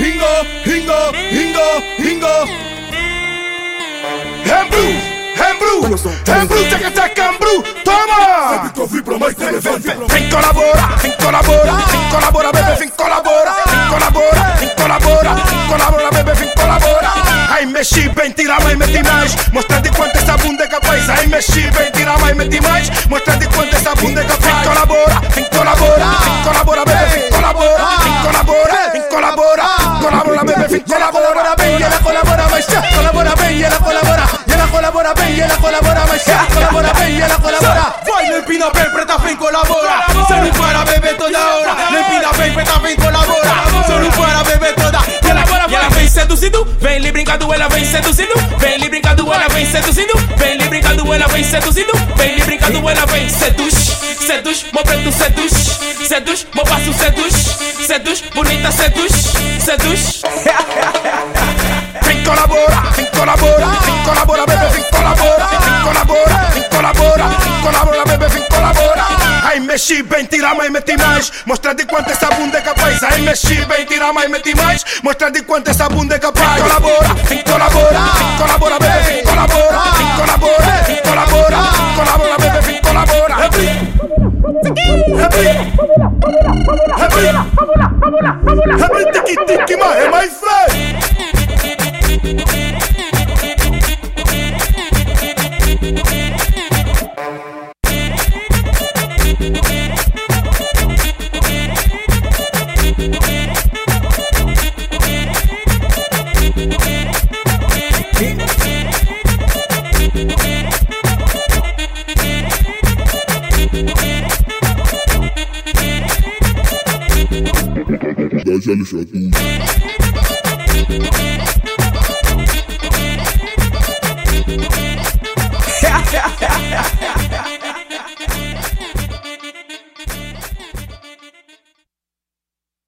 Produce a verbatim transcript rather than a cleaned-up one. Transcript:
Ringo, Ringo, Ringo, Ringo. Hembru, Hembru, Hembru, tchaca, tchaca, Hembru, toma! Sempre que eu vim pra mais Vem, vem, vem, vem colaborar, vem colaborar, vem colaborar, bebê, vem colaborar, vem colaborar, vem colaborar, vem colaborar, bebê, vem colaborar. Ai, mexi bem, tira mais, meti mais, mostra de quanto essa bunda é capaz. Ai, mexi bem, tira mais, meti mais, mostra de quanto essa bunda é capaz. Vem colaborar, vem colaborar, vem colaborar, bebê, vem colaborar, vem colaborar, vem colaborar, colabora, bebê, vem colaborar bem, e ela colabora mais, colabora bem, e ela colabora, e ela colabora bem, e ela colabora mais, colabora bem, e ela colabora. Vai, não empina bem, preta, vem colabora. Você não para beber toda hora. Não empina bem, preta, vem colabora. Você não para beber toda. E ela, e ela vem seduzindo, vem lhe brincando, ela vem seduzindo, vem lhe brincando, ela vem seduzindo, vem lhe brincando, ela vem seduzindo, vem lhe brincando, ela vem seduz, seduz, meu preto seduz, seduz, meu passo seduz, seduz, bonita seduz, seduz. Vem colaborar, vem colaborar, vem colaborar, bebê, vem colaborar, vem colaborar, vem colaborar, vem colaborar, bebê, vem colaborar. Ai, mexi bem, tira mais, meti mais, mostra de quanto essa bunda é capaz. Ai, mexi bem, tira mais, meti mais, mostra de quanto essa bunda é capaz. Vem colaborar, vem colaborar, vem colaborar, bebê, vem colaborar, vem colaborar, vem colaborar, vem colaborar, bebê, vem colaborar. Happy, happy, happy, happy, tiki tiki, mas é mais feio. Já lixou tudo.